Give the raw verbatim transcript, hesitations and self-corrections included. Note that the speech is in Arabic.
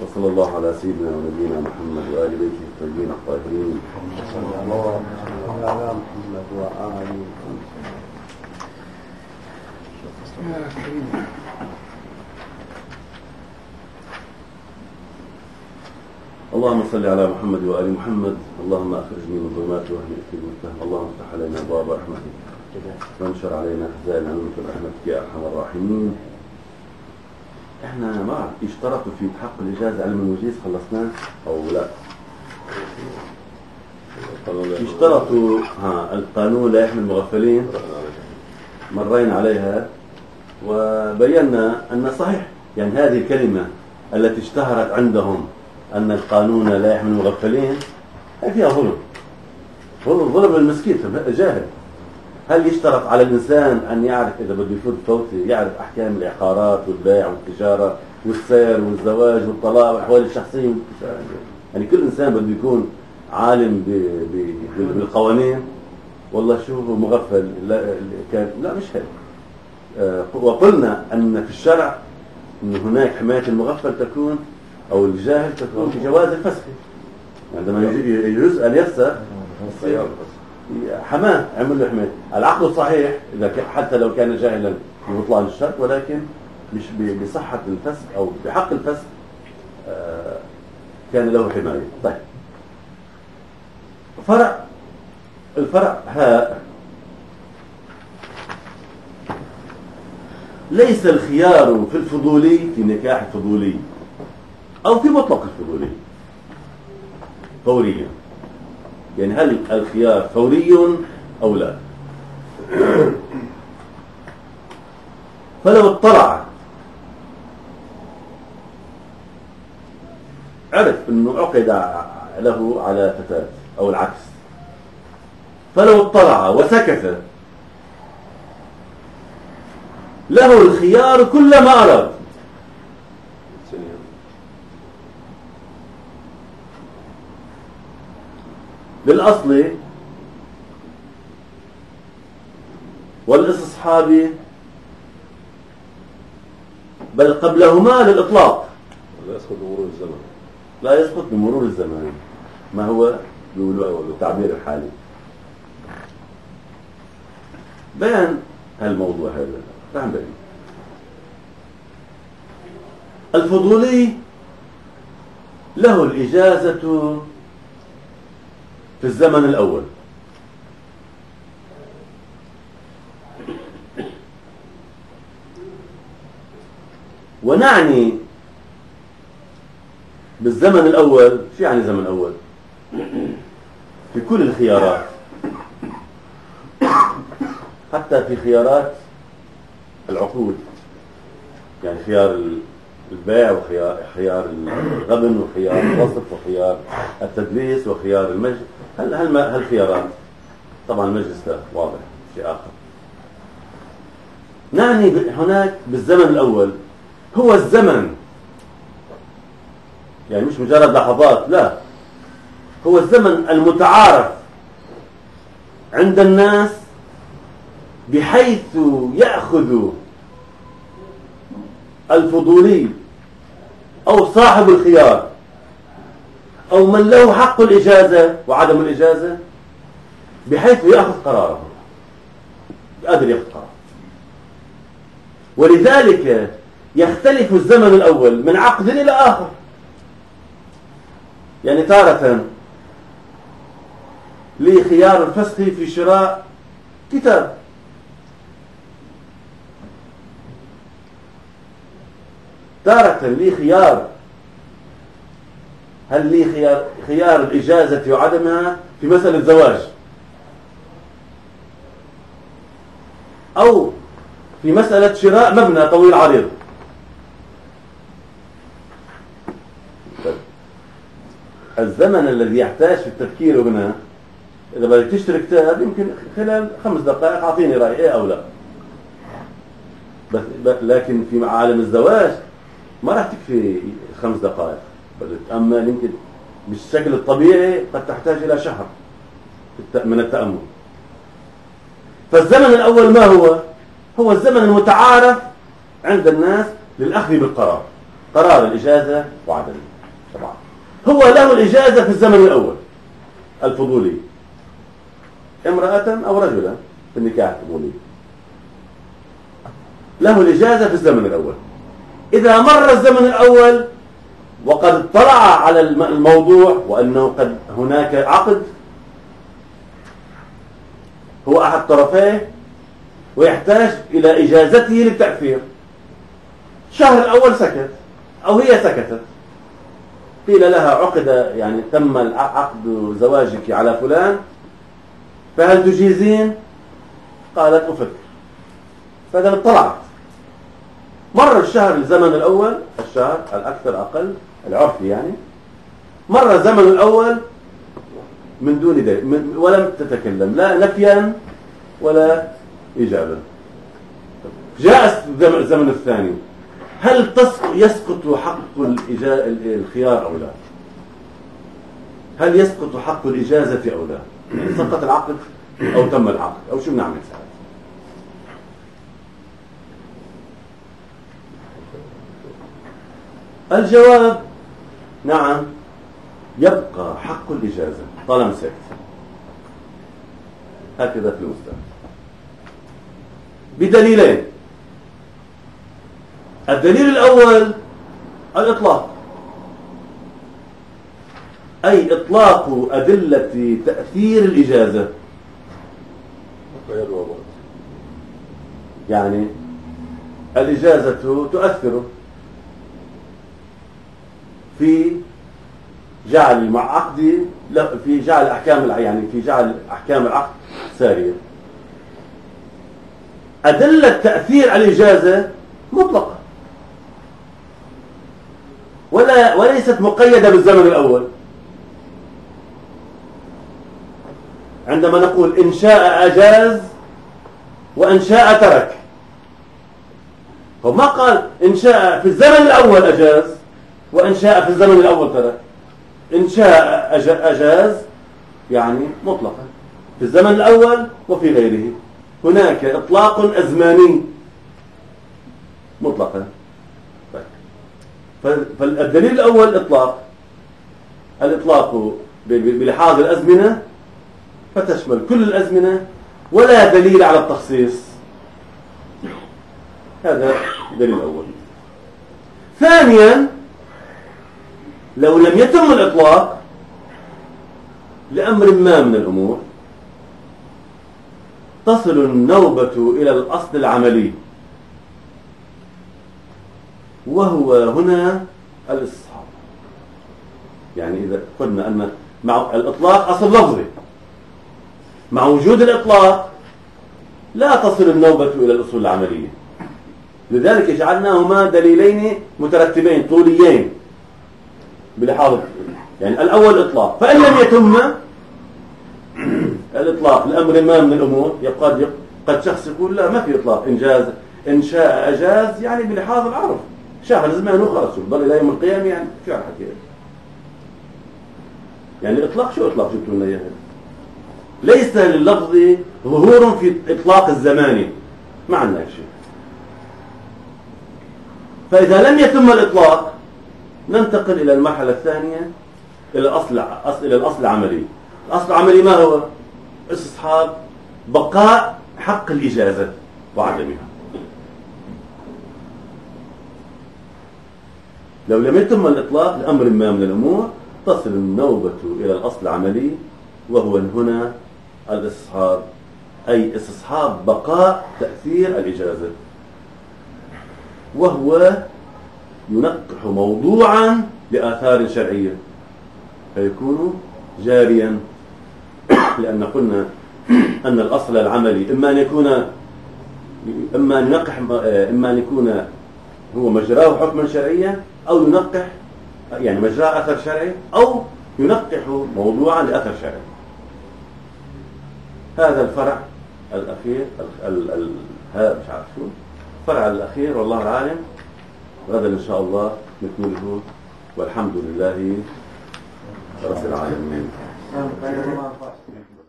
وصلى الله على سيدنا ونبينا محمد وآل بيته الطيبين الطاهرين. صلى الله على محمد وآله وسلم. اللهم صل على محمد وآل محمد. اللهم أخرجني من ظلمات وهم الإثم والفهم. اللهم افتح علينا أبواب رحمتك وانشر علينا خزائن علمك برحمتك يا أرحم الراحمين. احنا ما بعرف اشترطوا في تحقق الإجازة علم الوجيز، خلصناه أو لا؟ اشترطوا ها القانون لا يحمي المغفلين، مرينا عليها وبينا أن صحيح يعني هذه الكلمة التي اشتهرت عندهم أن القانون لا يحمي المغفلين هي فيها ظلم، ظلم المسكين جاهل. هل يشترط على الإنسان أن يعرف إذا بده يفوت فوتي يعرف أحكام العقارات والبيع والتجارة والسير والزواج والطلاق والأحوال الشخصية؟ يعني كل إنسان بده يكون عالم بالقوانين؟ والله شو هو مغفل؟ لا, لا مش هيك. وقلنا أن في الشرع أن هناك حماية المغفل تكون أو الجاهل تكون في جواز الفسخ. عندما يجوز أن يفسخ حماه، عمل له حماية. العقد الصحيح إذا حتى لو كان جاهلا ببطلان الشرط، ولكن مش بصحة الفسخ أو بحق الفسخ كان له حماية. طيب فرع الفرع هاء ليس الخيار في الفضولي في نكاح الفضولي أو في مطلق الفضولي فوريا. يعني هل الخيار فوري أو لا؟ فلو اطلع عرف أنه عقد له على فتاة أو العكس، فلو اطلع وسكت له الخيار كل ما أراد. للأصل والاستصحاب بل قبلهما للإطلاق. لا يسقط بمرور الزمن. لا يسقط بمرور الزمان، ما هو بالتعبير الحالي. بيان هالموضوع هذا رح نبين. الفضولي له الإجازة في الزمن الأول، ونعني بالزمن الأول شو يعني زمن أول؟ في كل الخيارات، حتى في خيارات العقود، يعني خيار البيع وخيار خيار الغبن وخيار الوصف وخيار التدليس وخيار المجلس. هل هل هالخيارات طبعا المجلس لا واضح شيء آخر. نعني هناك بالزمن الأول هو الزمن، يعني مش مجرد لحظات، لا، هو الزمن المتعارف عند الناس بحيث يأخذ الفضولي أو صاحب الخيار أو من له حق الإجازة وعدم الإجازة بحيث يأخذ قراره، قادر يأخذ قراره. ولذلك يختلف الزمن الأول من عقد إلى آخر. يعني تارة لي خيار الفسخ في شراء كتاب، تارة لي خيار هل لي خيار خيار الإجازة وعدمها في مسألة الزواج، أو في مسألة شراء مبنى طويل عريض. الزمن الذي يحتاج في التفكير هنا، إذا بدك تشتري كتاب يمكن خلال خمس دقائق أعطيني رأي إيه أو لا. بس لكن في عالم الزواج ما راح تكفي خمس دقائق، بدك تأمل يمكن بالشكل الطبيعي قد تحتاج إلى شهر من التأمل. فالزمن الأول ما هو؟ هو الزمن المتعارف عند الناس للأخذ بالقرار، قرار الإجازة وعدمه. طبعا. هو له الإجازة في الزمن الأول الفضولي، امرأة أو رجلا في النكاح الفضولي له الإجازة في الزمن الأول. إذا مر الزمن الأول وقد اطلع على الموضوع وأنه قد هناك عقد هو أحد طرفيه ويحتاج إلى إجازته للتأثير، الشهر الأول سكت أو هي سكتت، قيل لها عقد يعني تم عقد زواجك على فلان فهل تجيزين؟ قالت أفكر. فإذا اطلعت مر الشهر الزمن الأول، الشهر الأكثر أقل العرفي يعني، مر الزمن الأول من دون ذلك ولم تتكلم لا نفيا ولا إجابة. جاء الزمن الثاني، هل يسقط حق الخيار أو لا؟ هل يسقط حق الإجازة أو لا؟ يعني سقط العقد أو تم العقد أو شو بنعمل ساعتها؟ الجواب نعم، يبقى حق الإجازة طالما سكت. هكذا في المستقبل بدليلين. الدليل الأول الإطلاق، أي إطلاق أدلة تأثير الإجازة. يعني الإجازة تؤثر في جعل العقد، في جعل أحكام يعني في جعل أحكام العقد سارية. أدلة تأثير الإجازة مطلقة ولا وليست مقيدة بالزمن الأول. عندما نقول إن شاء أجاز وإن شاء ترك، فما قال إن شاء في الزمن الأول أجاز وإن شاء في الزمن الأول ترك. إن شاء أجاز يعني مطلقا في الزمن الأول وفي غيره. هناك إطلاق أزماني مطلقا. فالدليل الأول إطلاق، الإطلاق بلحاظ الأزمنة فتشمل كل الأزمنة ولا دليل على التخصيص. هذا الدليل الأول. ثانيا، لو لم يتم الإطلاق لأمر ما من الأمور تصل النوبة إلى الأصل العملي، وهو هنا الاستصحاب. يعني إذا قلنا أن مع الإطلاق أصل لفظي، مع وجود الإطلاق لا تصل النوبة إلى الأصول العملية. لذلك جعلناهما دليلين مترتبين طوليين بلحاظ يعني الأول إطلاق، فإن لم يتم الإطلاق لأمر ما من الأمور قد قد شخص يقول لا ما في إطلاق، إنجاز إن شاء أجاز يعني بلحاظ العرف شهر زمان وخلص ضل إلى يوم القيامة يعني شو الحكي يعني الإطلاق شو إطلاق جبتوا لنا إياه؟ ليس لللفظ ظهور في إطلاق الزماني، ما عندنا شيء. فإذا لم يتم الإطلاق ننتقل إلى المرحلة الثانية، إلى الأصل إلى الأصل العملي. الأصل العملي ما هو؟ استصحاب بقاء حق الإجازة وعدمها. لو لم يتم الإطلاق لأمر ما من الأمور تصل النوبة إلى الأصل العملي، وهو هنا الاستصحاب، أي استصحاب بقاء تأثير الإجازة، وهو ينقح موضوعا لآثار شرعية فيكون جاريا. لأن قلنا أن الأصل العملي إما أن يكون إما أن ينقح إما أن يكون هو مجراه حكما شرعيا أو ينقح يعني مجراه أثر شرعي أو ينقح موضوعا لأثر شرعي. هذا الفرع الأخير ال ال ال مش عارف شو الفرع الأخير والله العالم. غدا إن شاء الله نكمله والحمد لله رب العالمين.